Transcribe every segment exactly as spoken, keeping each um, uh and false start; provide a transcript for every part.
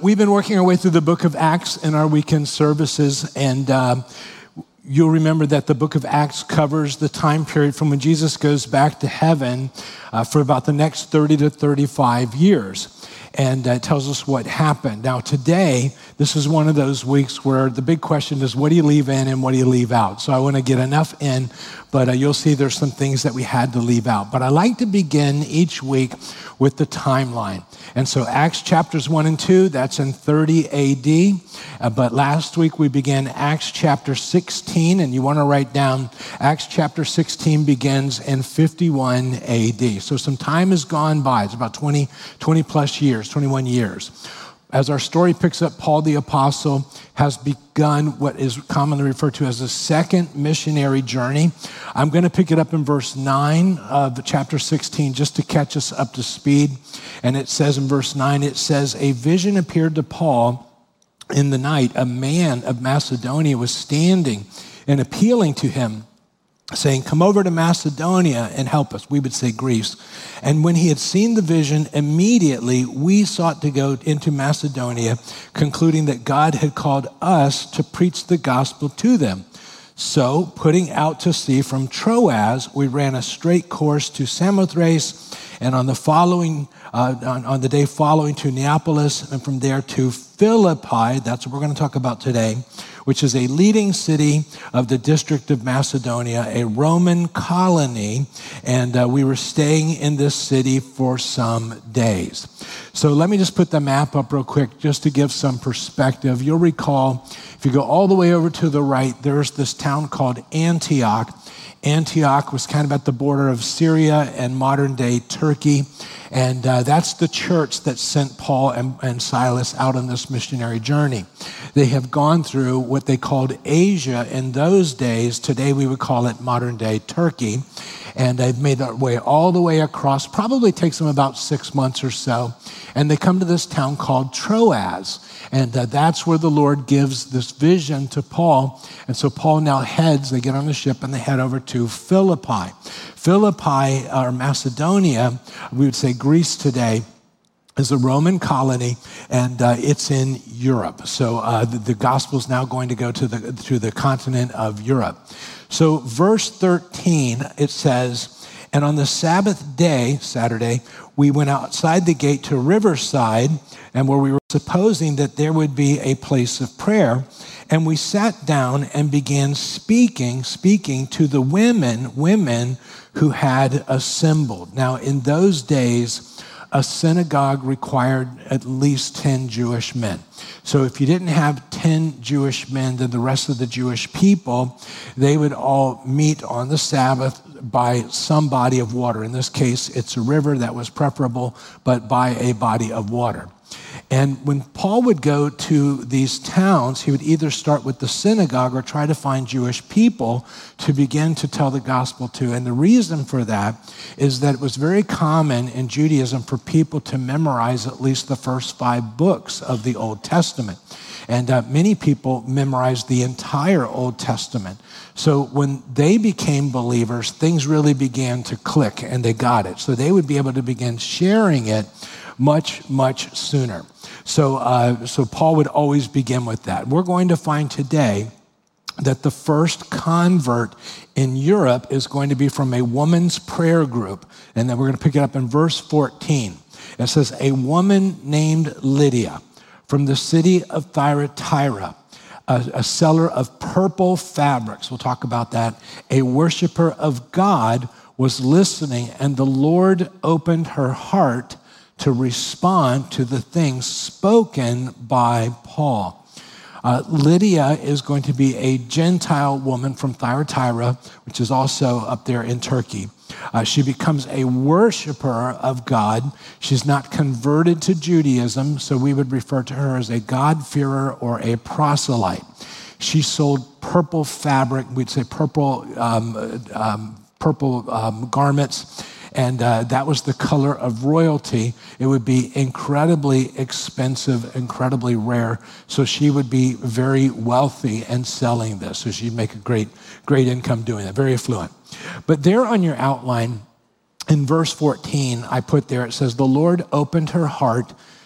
we've been working our way through the book of Acts in our weekend services, and uh, you'll remember that the book of Acts covers the time period from when Jesus goes back to heaven uh, for about the next thirty to thirty-five years. And uh, it tells us what happened. Now today, this is one of those weeks where the big question is, what do you leave in and what do you leave out? So I want to get enough in, but uh, you'll see there's some things that we had to leave out. But I like to begin each week with the timeline. And so Acts chapters one and two, that's in thirty A D. Uh, but last week we began Acts chapter sixteen, and you want to write down Acts chapter sixteen begins in fifty-one A D. So some time has gone by. It's about twenty, twenty plus years, twenty-one years. As our story picks up, Paul the Apostle has begun what is commonly referred to as the second missionary journey. I'm going to pick it up in verse nine of chapter sixteen just to catch us up to speed. And it says in verse nine, it says, a vision appeared to Paul in the night. A man of Macedonia was standing and appealing to him, saying, come over to Macedonia and help us. We would say Greece. And when he had seen the vision, immediately we sought to go into Macedonia, concluding that God had called us to preach the gospel to them. So, putting out to sea from Troas, we ran a straight course to Samothrace, and on the following, uh, on, on the day following to Neapolis, and from there to Philippi. That's what we're going to talk about today, which is a leading city of the district of Macedonia, a Roman colony, and uh, we were staying in this city for some days. So let me just put the map up real quick just to give some perspective. You'll recall, if you go all the way over to the right, there's this town called Antioch. Antioch was kind of at the border of Syria and modern-day Turkey, and uh, that's the church that sent Paul and, and Silas out on this missionary journey. They have gone through what they called Asia in those days. Today we would call it modern-day Turkey, and they've made their way all the way across. Probably takes them about six months or so, and they come to this town called Troas. And uh, that's where the Lord gives this vision to Paul. And so Paul now heads, they get on the ship and they head over to Philippi. Philippi, or Macedonia, we would say Greece today, is a Roman colony, and uh, it's in Europe. So uh, the, the gospel is now going to go to the, to the continent of Europe. So verse thirteen, it says, and on the Sabbath day, Saturday, we went outside the gate to Riverside, and where we were supposing that there would be a place of prayer. And we sat down and began speaking, speaking to the women, women who had assembled. Now, in those days, a synagogue required at least ten Jewish men. So if you didn't have ten Jewish men, then the rest of the Jewish people, they would all meet on the Sabbath by some body of water. In this case, it's a river, that was preferable, but by a body of water. And when Paul would go to these towns, he would either start with the synagogue or try to find Jewish people to begin to tell the gospel to. And the reason for that is that it was very common in Judaism for people to memorize at least the first five books of the Old Testament. And uh, many people memorized the entire Old Testament. So when they became believers, things really began to click and they got it. So they would be able to begin sharing it much, much sooner. So, uh, so Paul would always begin with that. We're going to find today that the first convert in Europe is going to be from a woman's prayer group. And then we're going to pick it up in verse fourteen. It says, a woman named Lydia from the city of Thyatira, a, a seller of purple fabrics, we'll talk about that, a worshiper of God, was listening, and the Lord opened her heart to respond to the things spoken by Paul. Uh, Lydia is going to be a Gentile woman from Thyatira, which is also up there in Turkey. Uh, she becomes a worshiper of God. She's not converted to Judaism, so we would refer to her as a God-fearer or a proselyte. She sold purple fabric, we'd say purple, um, um, purple um, garments, and uh, that was the color of royalty. It would be incredibly expensive, incredibly rare. So she would be very wealthy and selling this. So she'd make a great, great income doing that, very affluent. But there on your outline, in verse fourteen, I put there, it says, the Lord opened her heart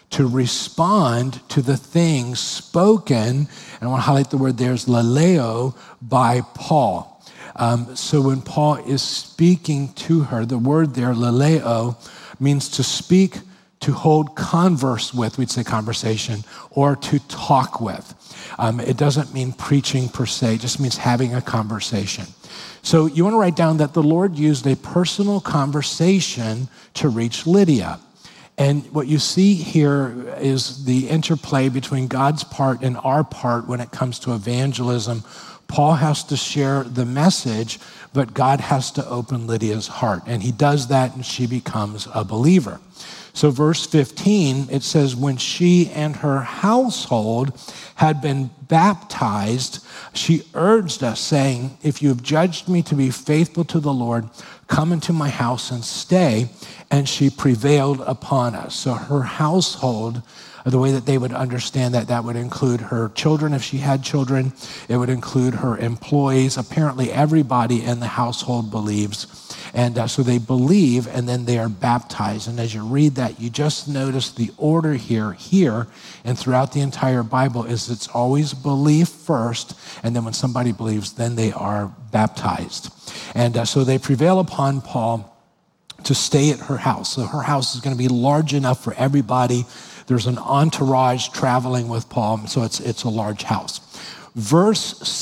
to respond to the things spoken, and I want to highlight the word there is laleo, by Paul. Um, so when Paul is speaking to her, the word there, laleo, means to speak, to hold converse with, we'd say conversation, or to talk with. Um, it doesn't mean preaching per se, it just means having a conversation. So you want to write down that the Lord used a personal conversation to reach Lydia. And what you see here is the interplay between God's part and our part when it comes to evangelism. Paul has to share the message, but God has to open Lydia's heart. And he does that, and she becomes a believer. So verse fifteen, it says, when she and her household had been baptized, she urged us, saying, if you have judged me to be faithful to the Lord, come into my house and stay. And she prevailed upon us. So her household, the way that they would understand that, that would include her children if she had children. It would include her employees. Apparently everybody in the household believes. And uh, so they believe, and then they are baptized. And as you read that, you just notice the order here, here, and throughout the entire Bible is it's always belief first, and then when somebody believes, then they are baptized. And uh, so they prevail upon Paul to stay at her house. So her house is going to be large enough for everybody. There's an entourage traveling with Paul, so it's, it's a large house. Verse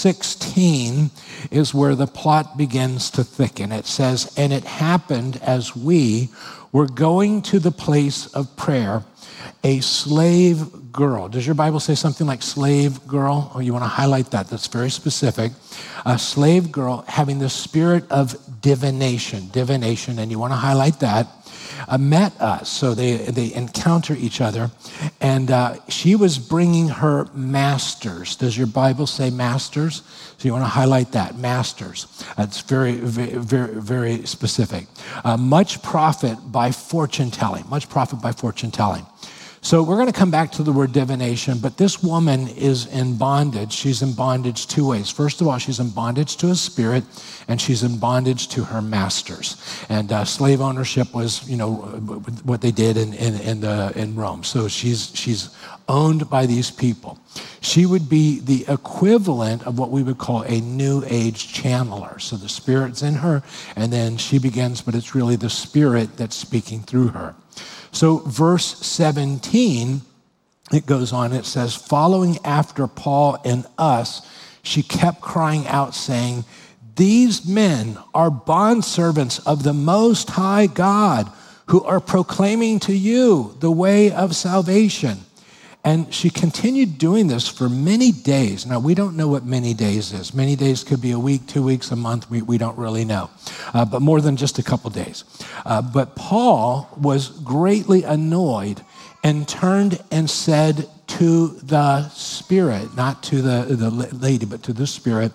sixteen is where the plot begins to thicken. It says, and it happened as we were going to the place of prayer, a slave girl. Does your Bible say something like slave girl? Or you want to highlight that? That's very specific. A slave girl having the spirit of divination, divination, and you want to highlight that, uh, met us. So they, they encounter each other, and uh, she was bringing her masters. Does your Bible say masters? So you want to highlight that, masters. That's very, very, very, very specific. Uh, much profit by fortune telling, much profit by fortune telling. So we're going to come back to the word divination, but this woman is in bondage. She's in bondage two ways. First of all, she's in bondage to a spirit, and she's in bondage to her masters. And uh, slave ownership was, you know, what they did in in in, the, in Rome. So she's she's owned by these people. She would be the equivalent of what we would call a New Age channeler. So the spirit's in her, and then she begins, but it's really the spirit that's speaking through her. So verse seventeen, it goes on, it says, following after Paul and us, she kept crying out, saying, these men are bondservants of the Most High God, who are proclaiming to you the way of salvation. And she continued doing this for many days. Now, we don't know what many days is. Many days could be a week, two weeks, a month. We, we don't really know. Uh, but more than just a couple days. Uh, but Paul was greatly annoyed and turned and said to the Spirit, not to the, the lady, but to the Spirit,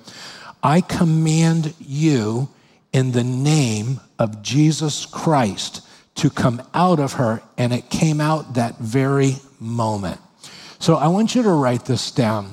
I command you in the name of Jesus Christ to come out of her. And it came out that very moment. So I want you to write this down.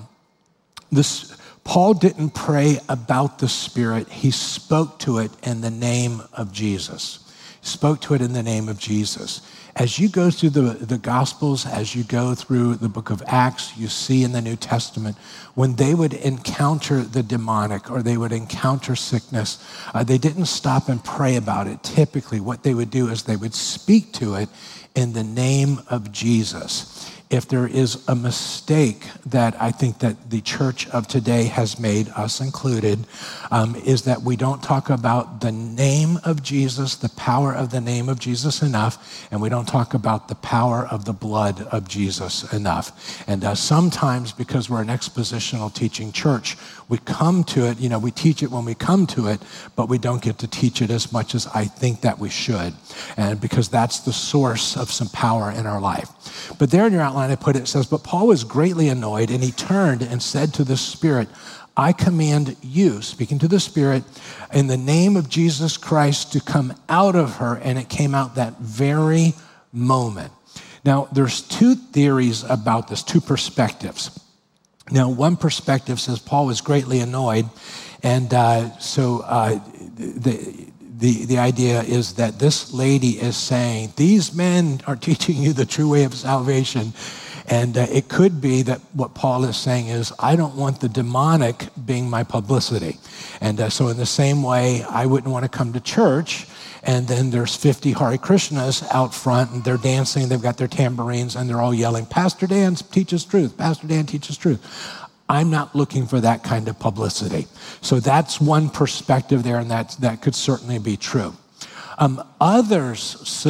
This, Paul didn't pray about the Spirit. He spoke to it in the name of Jesus. He spoke to it in the name of Jesus. As you go through the, the Gospels, as you go through the book of Acts, you see in the New Testament, when they would encounter the demonic or they would encounter sickness, uh, they didn't stop and pray about it. Typically, what they would do is they would speak to it in the name of Jesus. If there is a mistake that I think that the church of today has made, us included, um, is that we don't talk about the name of Jesus, the power of the name of Jesus enough, and we don't talk about the power of the blood of Jesus enough. And uh, sometimes, because we're an expositional teaching church, we come to it, you know, we teach it when we come to it, but we don't get to teach it as much as I think that we should. And because that's the source of some power in our life. But there in your outline, I put it, it says, but Paul was greatly annoyed, and he turned and said to the Spirit, I command you, speaking to the Spirit, in the name of Jesus Christ to come out of her, and it came out that very moment. Now, there's two theories about this, two perspectives. Now, one perspective says Paul was greatly annoyed, and uh, so uh, the, the, the idea is that this lady is saying, these men are teaching you the true way of salvation. And uh, it could be that what Paul is saying is, I don't want the demonic being my publicity. And uh, so in the same way, I wouldn't want to come to church and then there's fifty Hare Krishnas out front and they're dancing, they've got their tambourines and they're all yelling, Pastor Dan teaches truth, Pastor Dan teaches truth. I'm not looking for that kind of publicity. So that's one perspective there, and that, that could certainly be true. Um, others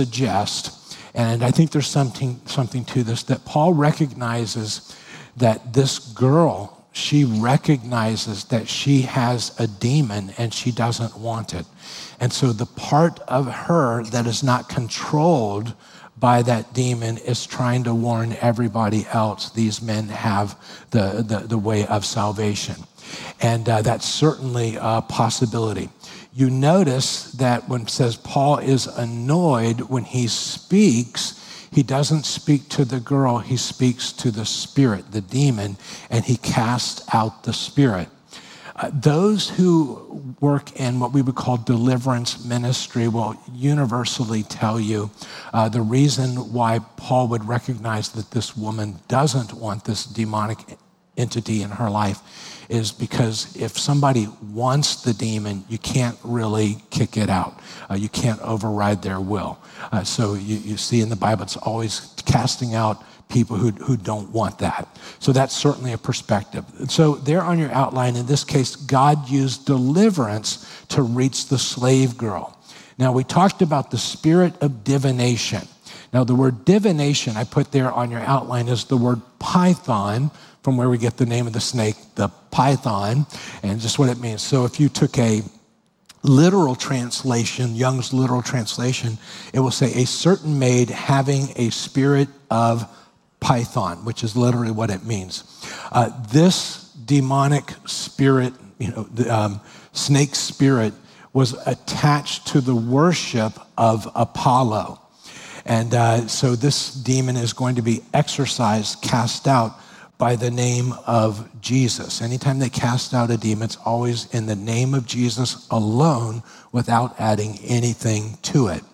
suggest, and I think there's something, something to this, that Paul recognizes that this girl, she recognizes that she has a demon and she doesn't want it. And so the part of her that is not controlled by that demon is trying to warn everybody else these men have the, the, the way of salvation. And uh, that's certainly a possibility. You notice that when it says Paul is annoyed, when he speaks, he doesn't speak to the girl, he speaks to the spirit, the demon, and he casts out the spirit. Uh, those who work in what we would call deliverance ministry will universally tell you uh, the reason why Paul would recognize that this woman doesn't want this demonic entity in her life is because if somebody wants the demon, you can't really kick it out. Uh, you can't override their will. Uh, so you, you see in the Bible, it's always casting out people who, who don't want that. So that's certainly a perspective. So there on your outline, in this case, God used deliverance to reach the slave girl. Now, we talked about the spirit of divination. Now, the word divination I put there on your outline is the word python, from where we get the name of the snake, the python, and just what it means. So if you took a literal translation, Young's literal translation, it will say a certain maid having a spirit of python, which is literally what it means. Uh, this demonic spirit, you know, the um, snake spirit was attached to the worship of Apollo. And uh, so this demon is going to be exorcised, cast out by the name of Jesus. Anytime they cast out a demon, it's always in the name of Jesus alone without adding anything to it.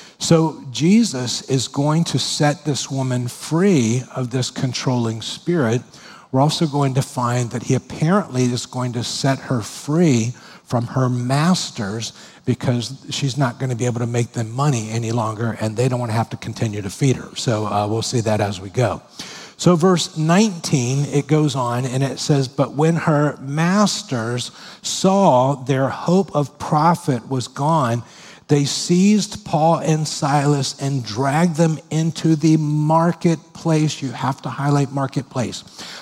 So Jesus is going to set this woman free of this controlling spirit. We're also going to find that he apparently is going to set her free from her masters because she's not going to be able to make them money any longer and they don't want to have to continue to feed her. So uh, we'll see that as we go. So verse nineteen, it goes on and it says, but when her masters saw their hope of profit was gone, they seized Paul and Silas and dragged them into the marketplace. You have to highlight marketplace.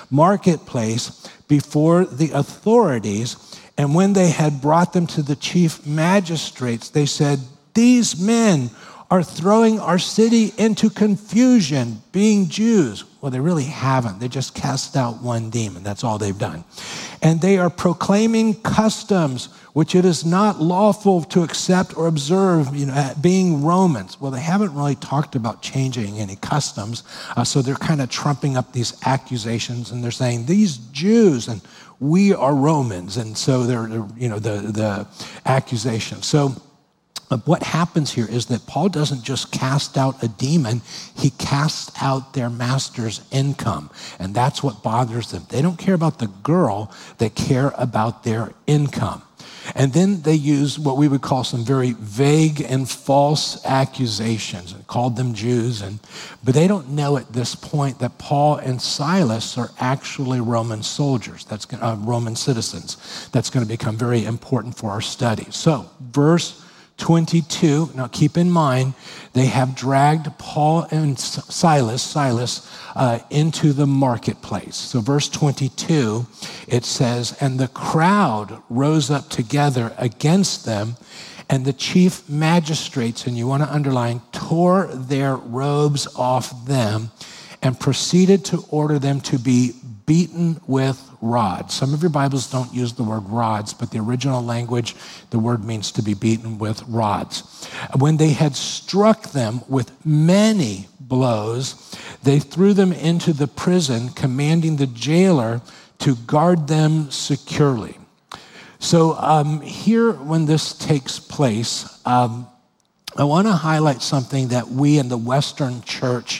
Marketplace before the authorities. And when they had brought them to the chief magistrates, they said, these men are throwing our city into confusion, being Jews. Well, they really haven't. They just cast out one demon. That's all they've done. And they are proclaiming customs which it is not lawful to accept or observe, you know, being Romans. Well, they haven't really talked about changing any customs, uh, so they're kind of trumping up these accusations, and they're saying, these Jews, and we are Romans, and so they're, they're you know, the, the accusation. So uh, what happens here is that Paul doesn't just cast out a demon, he casts out their master's income, and that's what bothers them. They don't care about the girl, they care about their income. And then they use what we would call some very vague and false accusations and called them Jews. And, but they don't know at this point that Paul and Silas are actually Roman soldiers, that's uh, Roman citizens. That's going to become very important for our study. So verse twenty-two, now keep in mind, they have dragged Paul and Silas, Silas uh, into the marketplace. So verse twenty-two, it says, and the crowd rose up together against them, and the chief magistrates, and you want to underline, tore their robes off them and proceeded to order them to be beaten with rods. Some of your Bibles don't use the word rods, but the original language, the word means to be beaten with rods. When they had struck them with many blows, they threw them into the prison, commanding the jailer to guard them securely. So um, here, when this takes place, um, I want to highlight something that we in the Western church,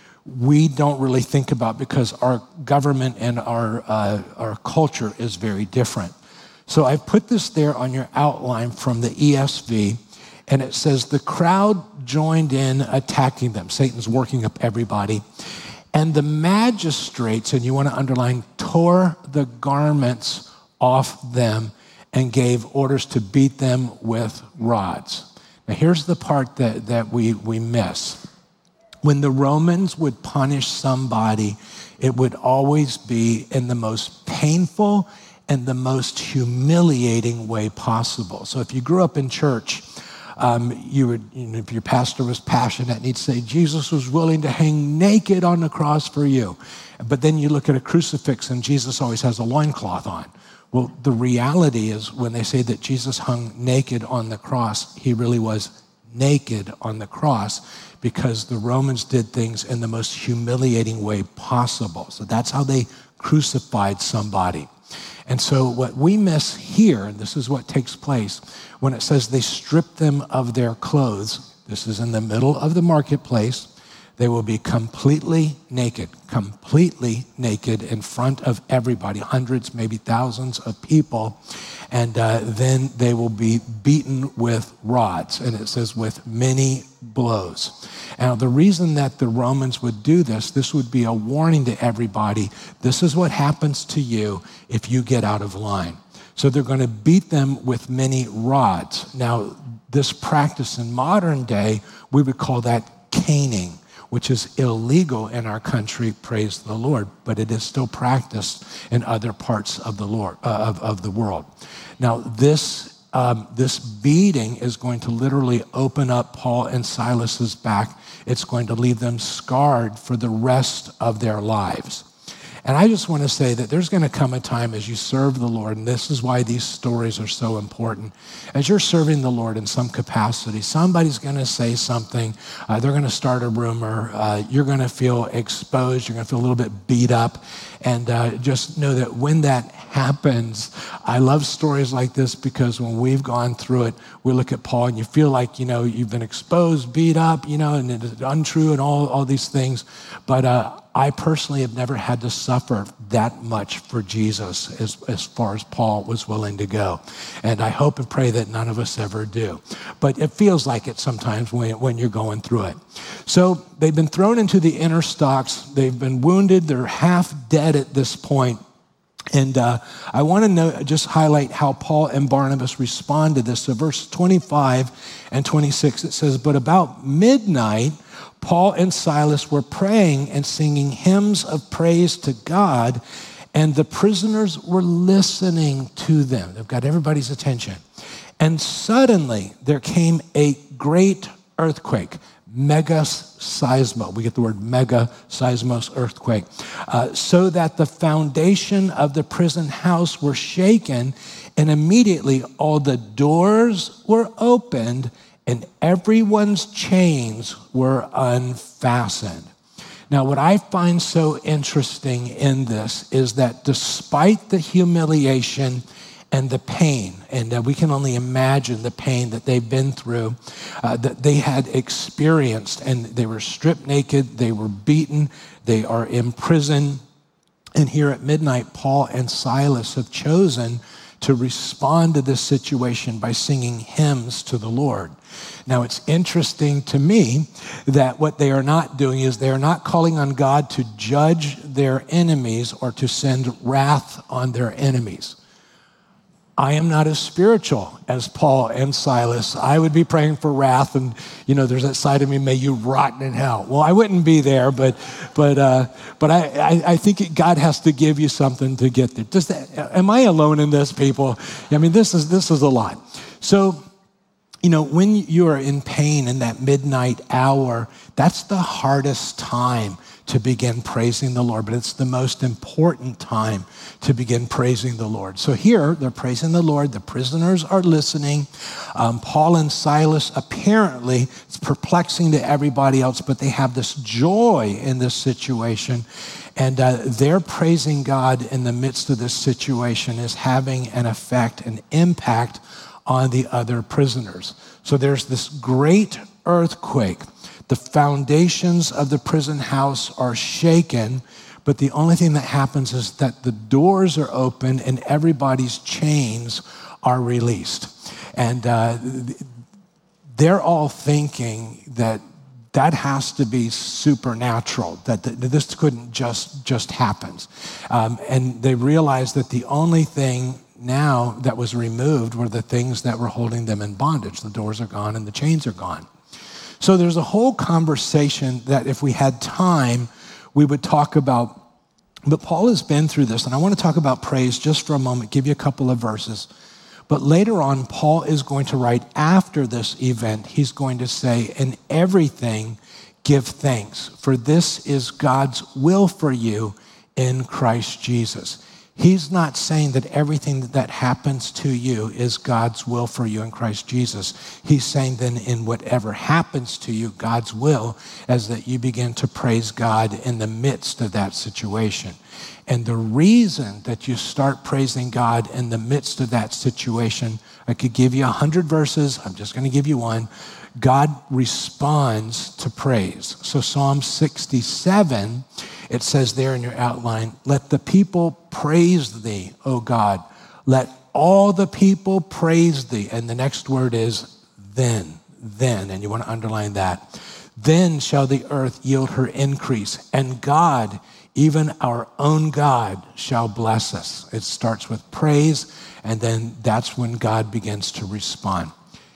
we don't really think about because our government and our, uh, our culture is very different. So I put this there on your outline from the E S V, and it says, the crowd joined in attacking them. Satan's working up everybody. And the magistrates, and you want to underline, tore the garments off them and gave orders to beat them with rods. Now here's the part that, that we, we miss. When the Romans would punish somebody, it would always be in the most painful and the most humiliating way possible. So if you grew up in church, um, you would, you know, if your pastor was passionate and he'd say, Jesus was willing to hang naked on the cross for you. But then you look at a crucifix and Jesus always has a loincloth on. Well, the reality is when they say that Jesus hung naked on the cross, he really was naked on the cross because the Romans did things in the most humiliating way possible. So that's how they crucified somebody. And so what we miss here, and this is what takes place, when it says they stripped them of their clothes, this is in the middle of the marketplace, they will be completely naked, completely naked in front of everybody, hundreds, maybe thousands of people. And uh, then they will be beaten with rods. And it says with many blows. Now, the reason that the Romans would do this, this would be a warning to everybody. This is what happens to you if you get out of line. So they're going to beat them with many rods. Now, this practice in modern day, we would call that caning, which is illegal in our country, praise the Lord, but it is still practiced in other parts of the Lord uh, of, of the world. Now, this um, this beating is going to literally open up Paul and Silas's back. It's going to leave them scarred for the rest of their lives. And I just want to say that there's going to come a time as you serve the Lord, and this is why these stories are so important. As you're serving the Lord in some capacity, somebody's going to say something. Uh, they're going to start a rumor. Uh, you're going to feel exposed. You're going to feel a little bit beat up. And uh, just know that when that happens, I love stories like this because when we've gone through it, we look at Paul and you feel like, you know, you've been exposed, beat up, you know, and it's untrue and all, all these things. But uh, I personally have never had to suffer that much for Jesus as, as far as Paul was willing to go. And I hope and pray that none of us ever do. But it feels like it sometimes when, when you're going through it. So they've been thrown into the inner stocks. They've been wounded. They're half dead at this point. And uh, I want to know, just highlight how Paul and Barnabas respond to this. So verse twenty-five and twenty-six, it says, but about midnight, Paul and Silas were praying and singing hymns of praise to God, and the prisoners were listening to them. They've got everybody's attention. And suddenly there came a great earthquake, megaseismo. We get the word megaseismos, earthquake. Uh, so that the foundation of the prison house were shaken, and immediately all the doors were opened and everyone's chains were unfastened. Now, what I find so interesting in this is that despite the humiliation and the pain, and uh, we can only imagine the pain that they've been through, uh, that they had experienced, and they were stripped naked, they were beaten, they are in prison, and here at midnight, Paul and Silas have chosen to respond to this situation by singing hymns to the Lord. Now, it's interesting to me that what they are not doing is they are not calling on God to judge their enemies or to send wrath on their enemies. I am not as spiritual as Paul and Silas. I would be praying for wrath, and you know, there's that side of me, may you rot in hell. Well, I wouldn't be there, but but uh, but I, I I think it, God has to give you something to get there. Does that? Am I alone in this, people? I mean, this is this is a lot. So, you know, when you are in pain in that midnight hour, that's the hardest time to begin praising the Lord, but it's the most important time to begin praising the Lord. So here, they're praising the Lord. The prisoners are listening. Um, Paul and Silas, apparently, it's perplexing to everybody else, but they have this joy in this situation. And uh, their praising God in the midst of this situation is having an effect, an impact on the other prisoners. So there's this great earthquake. The foundations of the prison house are shaken, but the only thing that happens is that the doors are open and everybody's chains are released. And uh, they're all thinking that that has to be supernatural, that, that this couldn't just, just happen. Um, and they realized that the only thing now that was removed were the things that were holding them in bondage. The doors are gone and the chains are gone. So there's a whole conversation that if we had time, we would talk about. But Paul has been through this, and I want to talk about praise just for a moment, give you a couple of verses. But later on, Paul is going to write after this event, he's going to say, in everything, give thanks, for this is God's will for you in Christ Jesus. He's not saying that everything that happens to you is God's will for you in Christ Jesus. He's saying then in whatever happens to you, God's will is that you begin to praise God in the midst of that situation. And the reason that you start praising God in the midst of that situation, I could give you a hundred verses. I'm just going to give you one. God responds to praise. So Psalm sixty-seven, it says there in your outline, let the people praise thee, O God. Let all the people praise thee. And the next word is then, then, and you want to underline that. Then shall the earth yield her increase, and God, even our own God, shall bless us. It starts with praise, and then that's when God begins to respond.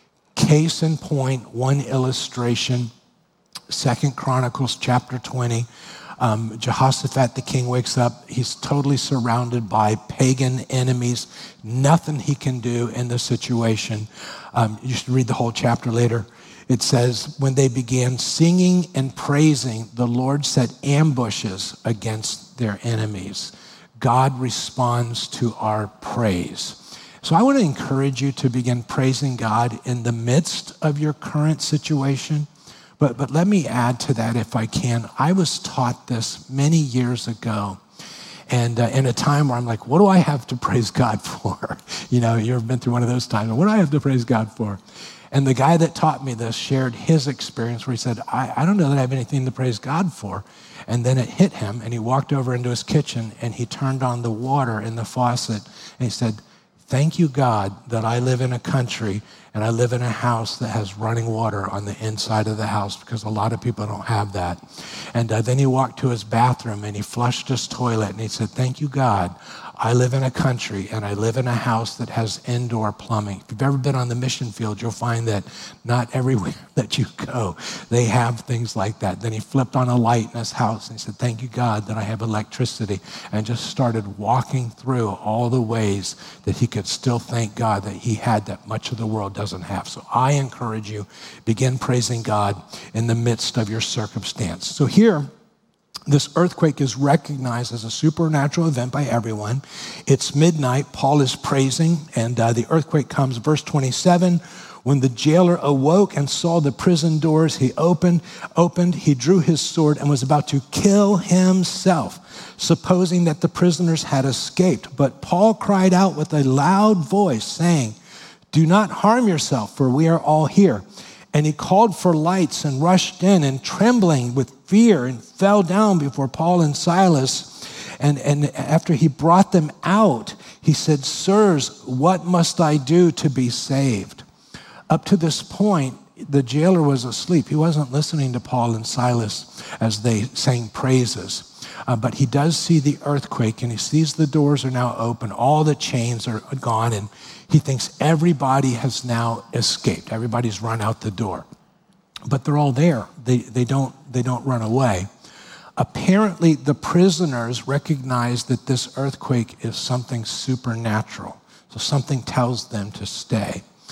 Case in point, one illustration, Second Chronicles chapter twenty. Um, Jehoshaphat, the king, wakes up. He's totally surrounded by pagan enemies. Nothing he can do in this situation. Um, you should read the whole chapter later. It says, when they began singing and praising, the Lord set ambushes against their enemies. God responds to our praise. So I want to encourage you to begin praising God in the midst of your current situation. But, but let me add to that if I can. I was taught this many years ago. And uh, in a time where I'm like, what do I have to praise God for? You know, you've been through one of those times. What do I have to praise God for? And the guy that taught me this shared his experience where he said, I, I don't know that I have anything to praise God for. And then it hit him, and he walked over into his kitchen, and he turned on the water in the faucet, and he said, thank you, God, that I live in a country and I live in a house that has running water on the inside of the house, because a lot of people don't have that. And uh, then he walked to his bathroom and he flushed his toilet and he said, thank you, God, I live in a country and I live in a house that has indoor plumbing. If you've ever been on the mission field, you'll find that not everywhere that you go, they have things like that. Then he flipped on a light in his house and he said, thank you, God, that I have electricity, and just started walking through all the ways that he could still thank God that he had that much of the world doesn't have. So I encourage you, begin praising God in the midst of your circumstance. So here, this earthquake is recognized as a supernatural event by everyone. It's midnight. Paul is praising, and uh, the earthquake comes. Verse twenty-seven, when the jailer awoke and saw the prison doors, he opened, opened, he drew his sword and was about to kill himself, supposing that the prisoners had escaped. But Paul cried out with a loud voice, saying, do not harm yourself, for we are all here. And he called for lights and rushed in, and trembling with fear, and fell down before Paul and Silas. And, and after he brought them out, he said, sirs, what must I do to be saved? Up to this point, the jailer was asleep. He wasn't listening to Paul and Silas as they sang praises. Uh, but he does see the earthquake, and he sees the doors are now open. All the chains are gone, and he thinks everybody has now escaped. Everybody's run out the door. But they're all there. They, they, don't, they don't run away. Apparently, the prisoners recognize that this earthquake is something supernatural. So something tells them to stay.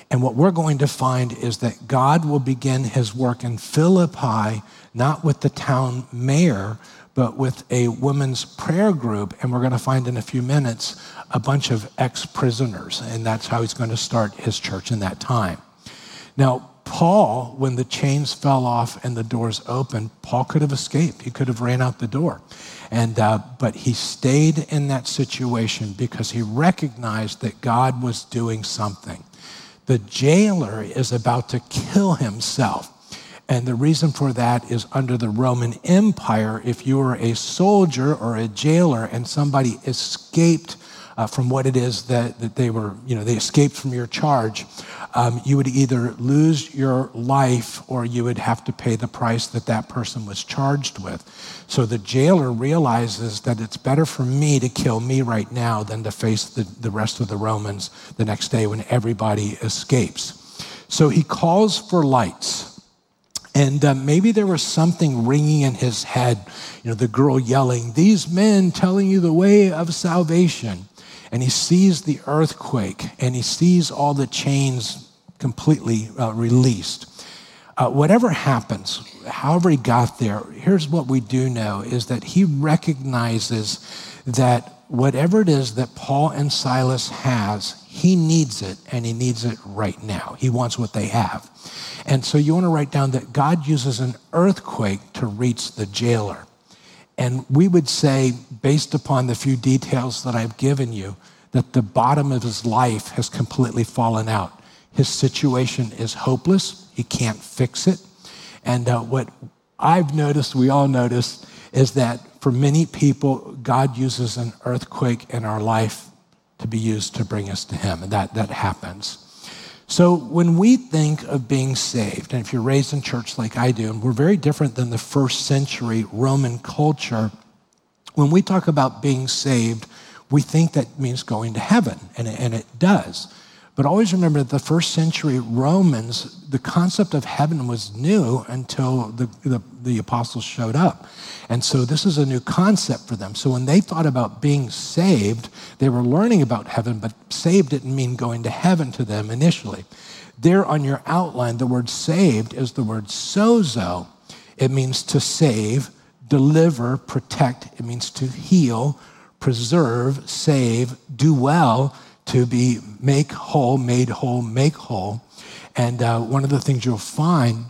And what we're going to find is that God will begin his work in Philippi, not with the town mayor, but with a women's prayer group. And we're going to find in a few minutes a bunch of ex-prisoners. And that's how he's going to start his church in that time. Now, Paul, when the chains fell off and the doors opened, Paul could have escaped. He could have ran out the door. And uh, but he stayed in that situation because he recognized that God was doing something. The jailer is about to kill himself. And the reason for that is under the Roman Empire, if you were a soldier or a jailer and somebody escaped uh, from what it is that, that they were, you know, they escaped from your charge, um, you would either lose your life or you would have to pay the price that that person was charged with. So the jailer realizes that it's better for me to kill me right now than to face the, the rest of the Romans the next day when everybody escapes. So he calls for lights. And uh, maybe there was something ringing in his head, you know, the girl yelling, "These men telling you the way of salvation." And he sees the earthquake, and he sees all the chains completely uh, released. Uh, whatever happens, however he got there, here's what we do know, is that he recognizes that whatever it is that Paul and Silas has, he needs it, and he needs it right now. He wants what they have. And so you want to write down that God uses an earthquake to reach the jailer. And we would say, based upon the few details that I've given you, that the bottom of his life has completely fallen out. His situation is hopeless. He can't fix it. And uh, what I've noticed, we all noticed, is that for many people, God uses an earthquake in our life to be used to bring us to him. And that, that happens. So when we think of being saved, and if you're raised in church like I do, and we're very different than the first century Roman culture, when we talk about being saved, we think that means going to heaven, and it, and it does. But always remember that the first century Romans, the concept of heaven was new until the, the, the apostles showed up. And so this is a new concept for them. So when they thought about being saved, they were learning about heaven, but saved didn't mean going to heaven to them initially. There on your outline, the word saved is the word sozo. It means to save, deliver, protect. It means to heal, preserve, save, do well, to be make whole, made whole, make whole. And uh, one of the things you'll find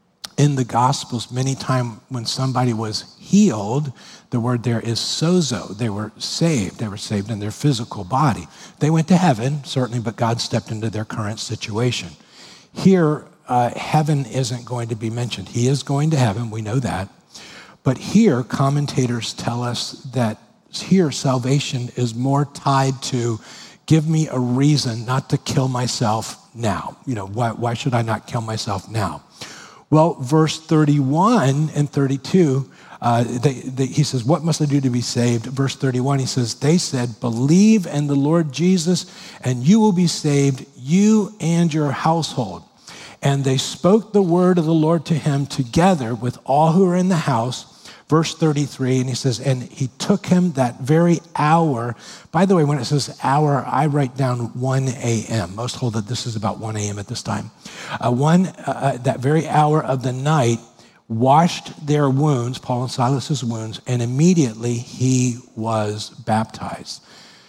in the Gospels, many times when somebody was healed, the word there is sozo. They were saved. They were saved in their physical body. They went to heaven, certainly, but God stepped into their current situation. Here, uh, heaven isn't going to be mentioned. He is going to heaven, we know that. But here, commentators tell us that here salvation is more tied to give me a reason not to kill myself now. You know, why, why should I not kill myself now? Well, verse thirty-one and thirty-two, uh, they, they, he says, what must I do to be saved? Verse thirty-one, he says, they said, believe in the Lord Jesus and you will be saved, you and your household. And they spoke the word of the Lord to him together with all who were in the house. Verse thirty-three, and he says, and he took him that very hour. By the way, when it says hour, I write down one a.m. Most hold that this is about one a.m. at this time. Uh, one, uh, that very hour of the night, washed their wounds, Paul and Silas's wounds, and immediately he was baptized.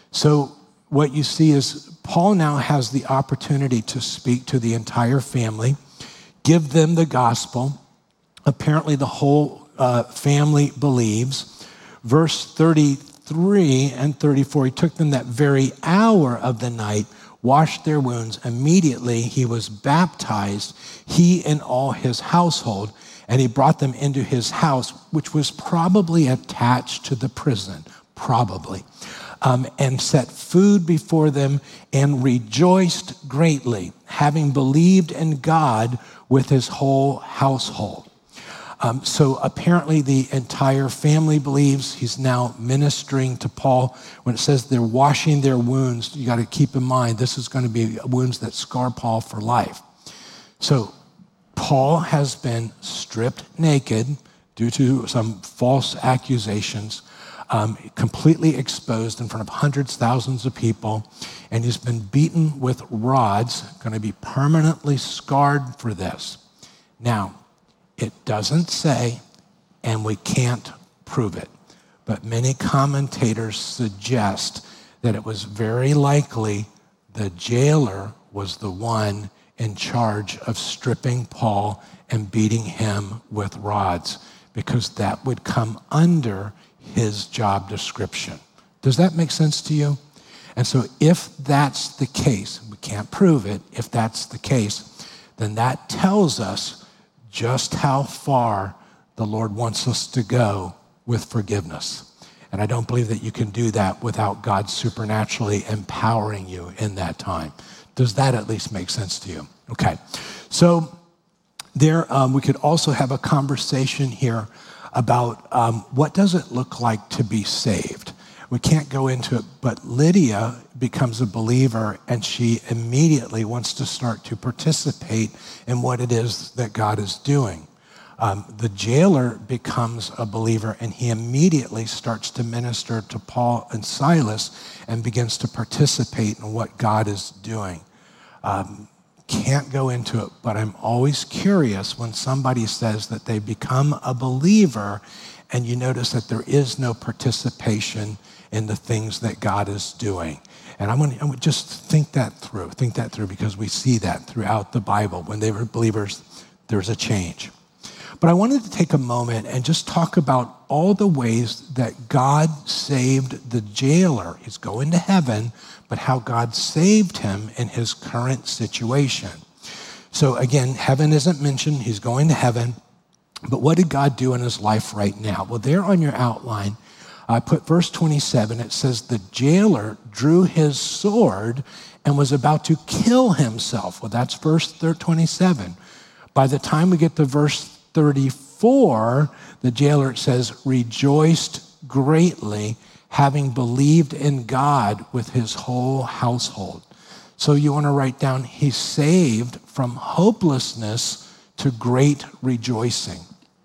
So what you see is Paul now has the opportunity to speak to the entire family, give them the gospel. Apparently the whole Uh, family believes. Verse thirty-three and thirty-four, he took them that very hour of the night, washed their wounds. Immediately he was baptized, he and all his household, and he brought them into his house, which was probably attached to the prison, probably, um, and set food before them and rejoiced greatly, having believed in God with his whole household. Um, so apparently the entire family believes. He's now ministering to Paul. When it says they're washing their wounds, you got to keep in mind this is going to be wounds that scar Paul for life. So Paul has been stripped naked due to some false accusations, um, completely exposed in front of hundreds, thousands of people. and he's been beaten with rods, going to be permanently scarred for this. Now, it doesn't say, and we can't prove it, but many commentators suggest that it was very likely the jailer was the one in charge of stripping Paul and beating him with rods, because that would come under his job description. Does that make sense to you? And so if that's the case, we can't prove it, if that's the case, then that tells us just how far the Lord wants us to go with forgiveness. And I don't believe that you can do that without God supernaturally empowering you in that time. Does that at least make sense to you? Okay. So there, um, we could also have a conversation here about um, what does it look like to be saved? We can't go into it, but Lydia becomes a believer, and she immediately wants to start to participate in what it is that God is doing. Um, the jailer becomes a believer, and he immediately starts to minister to Paul and Silas and begins to participate in what God is doing. Um, can't go into it, but I'm always curious when somebody says that they become a believer and you notice that there is no participation in the things that God is doing. And I'm going to just think that through, think that through, because we see that throughout the Bible. When they were believers, there's a change. But I wanted to take a moment and just talk about all the ways that God saved the jailer. He's going to heaven, but how God saved him in his current situation. So again, heaven isn't mentioned. He's going to heaven. But what did God do in his life right now? Well, there on your outline, I put verse twenty-seven. It says, the jailer drew his sword and was about to kill himself. Well, that's verse twenty-seven. By the time we get to verse thirty-four, the jailer, it says, rejoiced greatly, having believed in God with his whole household. So you want to write down, he's saved from hopelessness to great rejoicing.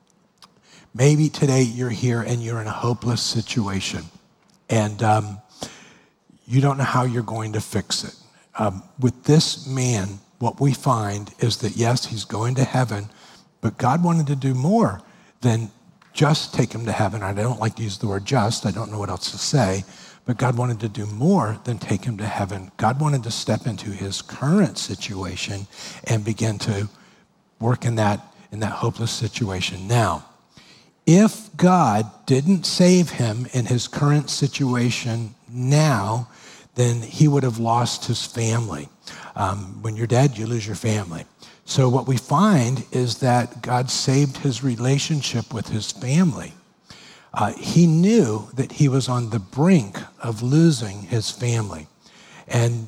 Maybe today you're here and you're in a hopeless situation, and um, you don't know how you're going to fix it. Um, with this man, what we find is that, yes, he's going to heaven, but God wanted to do more than just take him to heaven. I don't like to use the word just. I don't know what else to say. But God wanted to do more than take him to heaven. God wanted to step into his current situation and begin to work in that, in that hopeless situation. Now, if God didn't save him in his current situation now, then he would have lost his family. Um, when you're dead, you lose your family. So what we find is that God saved his relationship with his family. Uh, he knew that he was on the brink of losing his family. And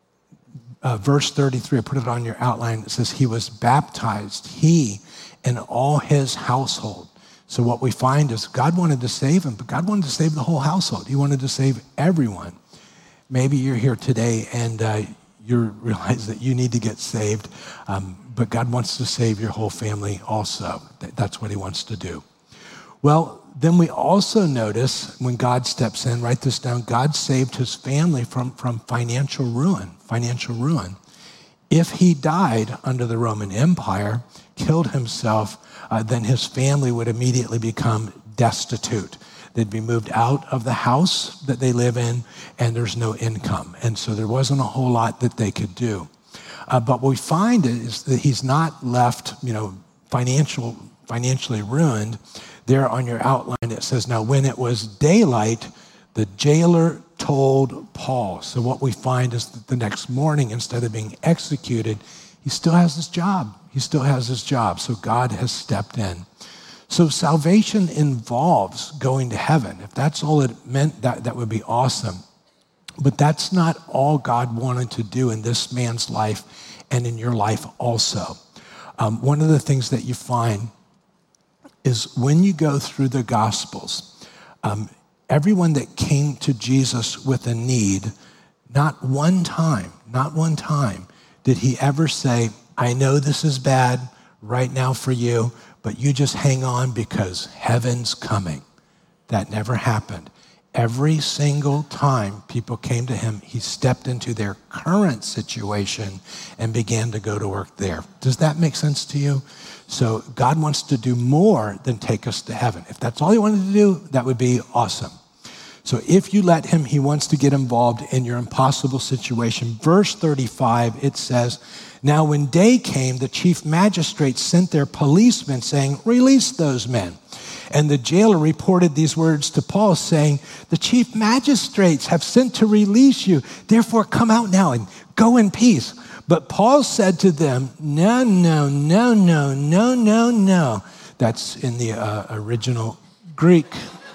uh, verse thirty-three, I put it on your outline, it says he was baptized, he and all his household. So what we find is God wanted to save him, but God wanted to save the whole household. He wanted to save everyone. Maybe you're here today and uh, you realize that you need to get saved, um, but God wants to save your whole family also. That's what he wants to do. Well, then we also notice when God steps in, write this down, God saved his family from, from financial ruin, financial ruin. If he died under the Roman Empire, killed himself, uh, then his family would immediately become destitute. They'd be moved out of the house that they live in, and there's no income. And so there wasn't a whole lot that they could do. Uh, but what we find is that he's not left, you know, financial, financially ruined. There on your outline, it says, now when it was daylight, the jailer told Paul. So what we find is that the next morning, instead of being executed, he still has his job. He still has his job. So God has stepped in. So salvation involves going to heaven. If that's all it meant, that, that would be awesome. But that's not all God wanted to do in this man's life and in your life also. Um, one of the things that you find is when you go through the Gospels, um, everyone that came to Jesus with a need, not one time, not one time did he ever say, I know this is bad right now for you, but you just hang on because heaven's coming. That never happened. every single time people came to him, he stepped into their current situation and began to go to work there. Does that make sense to you? So God wants to do more than take us to heaven. If that's all he wanted to do, that would be awesome. So if you let him, he wants to get involved in your impossible situation. Verse thirty-five, it says, now when day came, the chief magistrates sent their policemen saying, release those men. And the jailer reported these words to Paul, saying, the chief magistrates have sent to release you. Therefore, come out now and go in peace. But Paul said to them, no, no, no, no, no, no, no. That's in the uh, original Greek.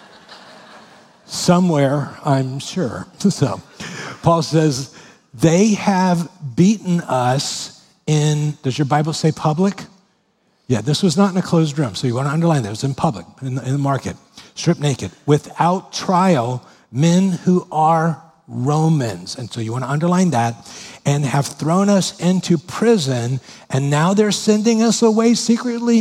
Somewhere, I'm sure. So Paul says, they have beaten us in, does your Bible say public? Yeah, this was not in a closed room, so you want to underline that. It was in public, in the, in the market, stripped naked, without trial, men who are Romans. And so you want to underline that, and have thrown us into prison, and now they're sending us away secretly?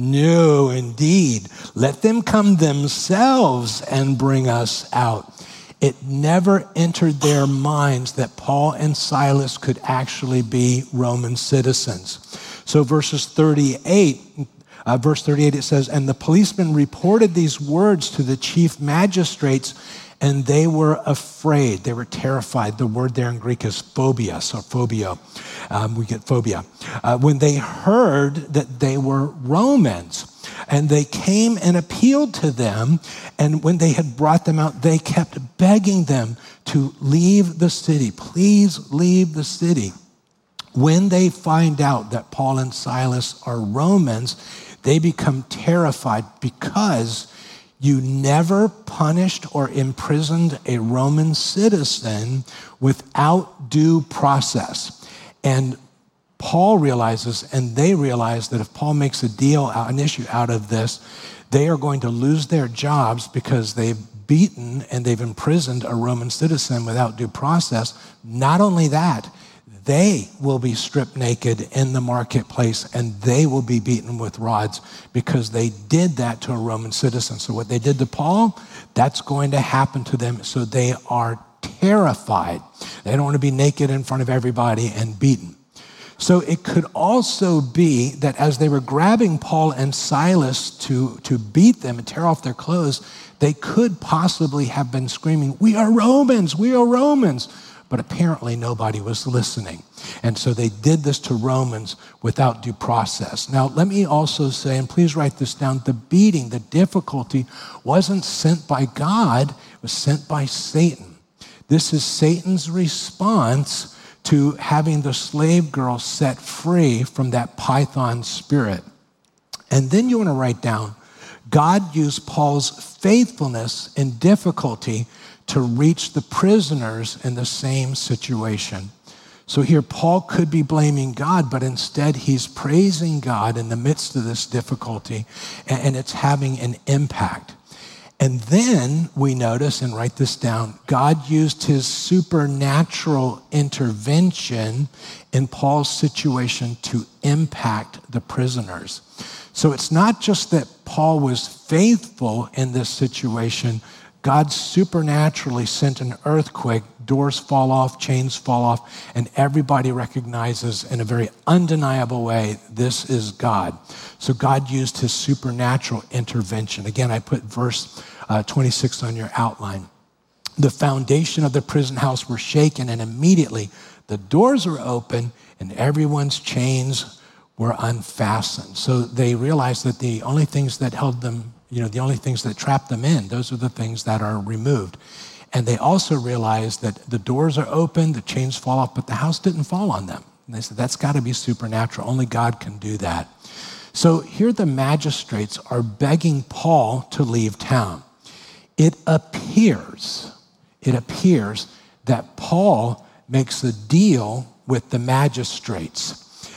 No, indeed. Let them come themselves and bring us out. It never entered their minds that Paul and Silas could actually be Roman citizens. So verses thirty-eight, uh, verse thirty-eight, it says, and the policemen reported these words to the chief magistrates, and they were afraid. They were terrified. The word there in Greek is phobias, or phobia. Um, we get phobia. Uh, when they heard that they were Romans, and they came and appealed to them, and when they had brought them out, they kept begging them to leave the city. Please leave the city. When they find out that Paul and Silas are Romans, they become terrified because you never punished or imprisoned a Roman citizen without due process. And Paul realizes, and they realize, that if Paul makes a deal, an issue out of this, they are going to lose their jobs because they've beaten and they've imprisoned a Roman citizen without due process. Not only that, they will be stripped naked in the marketplace, and they will be beaten with rods because they did that to a Roman citizen. So what they did to Paul, that's going to happen to them. So they are terrified. They don't want to be naked in front of everybody and beaten. So it could also be that as they were grabbing Paul and Silas to, to beat them and tear off their clothes, they could possibly have been screaming, we are Romans, we are Romans. But apparently nobody was listening. And so they did this to Romans without due process. Now, let me also say, and please write this down, the beating, the difficulty wasn't sent by God, it was sent by Satan. This is Satan's response to having the slave girl set free from that python spirit. And then you want to write down, God used Paul's faithfulness in difficulty to reach the prisoners in the same situation. So here, Paul could be blaming God, but instead he's praising God in the midst of this difficulty, and it's having an impact. And then we notice, and write this down, God used his supernatural intervention in Paul's situation to impact the prisoners. So it's not just that Paul was faithful in this situation, God supernaturally sent an earthquake, doors fall off, chains fall off, and everybody recognizes in a very undeniable way, this is God. So God used his supernatural intervention. Again, I put verse uh, twenty-six on your outline. The foundation of the prison house were shaken, and immediately the doors were open and everyone's chains were unfastened. So they realized that the only things that held them You know, the only things that trap them in, those are the things that are removed. And they also realized that the doors are open, the chains fall off, but the house didn't fall on them. And they said, that's got to be supernatural. Only God can do that. So here the magistrates are begging Paul to leave town. It appears, it appears that Paul makes a deal with the magistrates.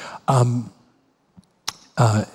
Um, uh,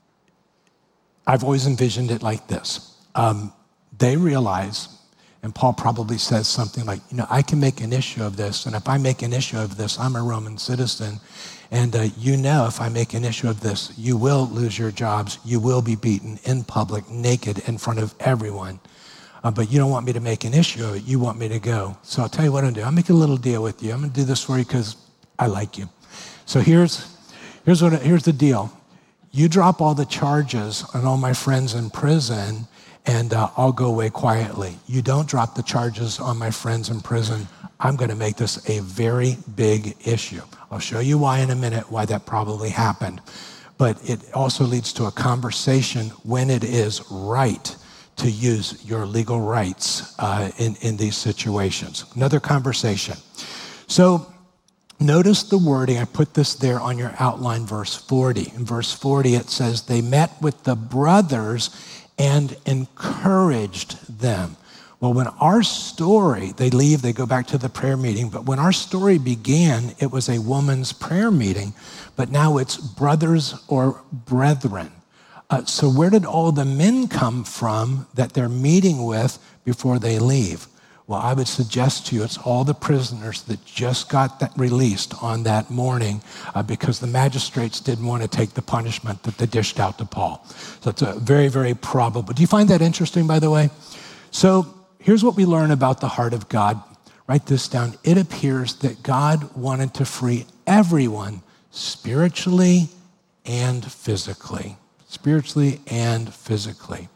I've always envisioned it like this. Um, they realize, and Paul probably says something like, you know, I can make an issue of this, and if I make an issue of this, I'm a Roman citizen, and uh, you know if I make an issue of this, you will lose your jobs, you will be beaten in public, naked, in front of everyone. uh, but you don't want me to make an issue of it. You want me to go. So I'll tell you what I'm going to do. I'll make a little deal with you. I'm going to do this for you because I like you. So here's, here's, what, here's the deal. You drop all the charges on all my friends in prison, and uh, I'll go away quietly. You don't drop the charges on my friends in prison. I'm going to make this a very big issue. I'll show you why in a minute, why that probably happened. But it also leads to a conversation when it is right to use your legal rights uh, in, in these situations. Another conversation. So notice the wording. I put this there on your outline, verse forty. In verse forty, it says, they met with the brothers and encouraged them. Well, when our story, they leave, they go back to the prayer meeting, but when our story began, it was a woman's prayer meeting, but now it's brothers or brethren. Uh, so where did all the men come from that they're meeting with before they leave? Well, I would suggest to you it's all the prisoners that just got that released on that morning uh, because the magistrates didn't want to take the punishment that they dished out to Paul. So it's a very, very probable. Do you find that interesting, by the way? So here's what we learn about the heart of God. Write this down. It appears that God wanted to free everyone spiritually and physically. Spiritually and physically.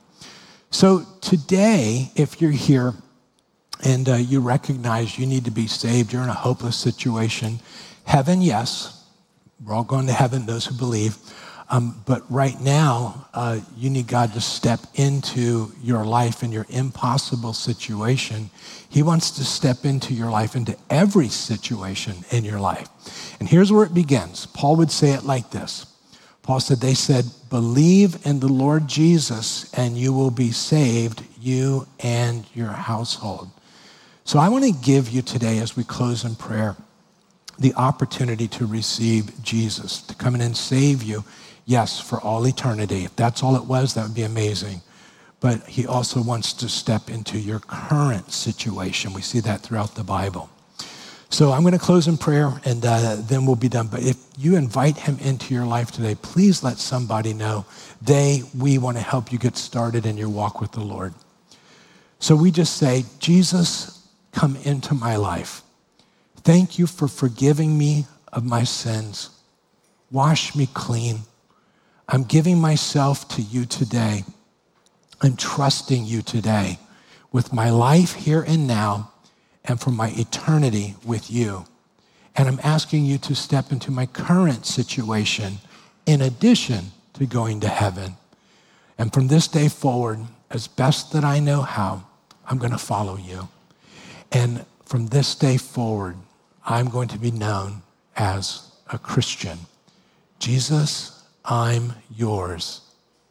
So today, if you're here, and uh, you recognize you need to be saved, you're in a hopeless situation. Heaven, yes, we're all going to heaven, those who believe. Um, but right now, uh, you need God to step into your life in your impossible situation. He wants to step into your life, into every situation in your life. And here's where it begins. Paul would say it like this. Paul said, they said, believe in the Lord Jesus and you will be saved, you and your household. So I want to give you today, as we close in prayer, the opportunity to receive Jesus, to come in and save you, yes, for all eternity. If that's all it was, that would be amazing. But he also wants to step into your current situation. We see that throughout the Bible. So I'm going to close in prayer, and uh, then we'll be done. But if you invite him into your life today, please let somebody know. They, we want to help you get started in your walk with the Lord. So we just say, Jesus, come into my life. Thank you for forgiving me of my sins. Wash me clean. I'm giving myself to you today. I'm trusting you today with my life here and now and for my eternity with you. And I'm asking you to step into my current situation in addition to going to heaven. And from this day forward, as best that I know how, I'm going to follow you. And from this day forward, I'm going to be known as a Christian. Jesus, I'm yours.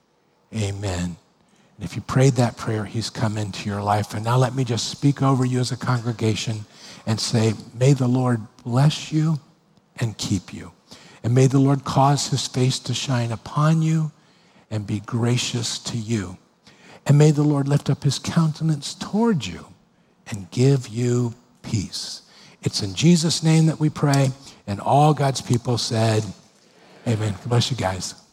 Amen. And if you prayed that prayer, he's come into your life. And now let me just speak over you as a congregation and say, may the Lord bless you and keep you. And may the Lord cause his face to shine upon you and be gracious to you. And may the Lord lift up his countenance toward you and give you peace. It's in Jesus' name that we pray, and all God's people said, amen. God bless you guys.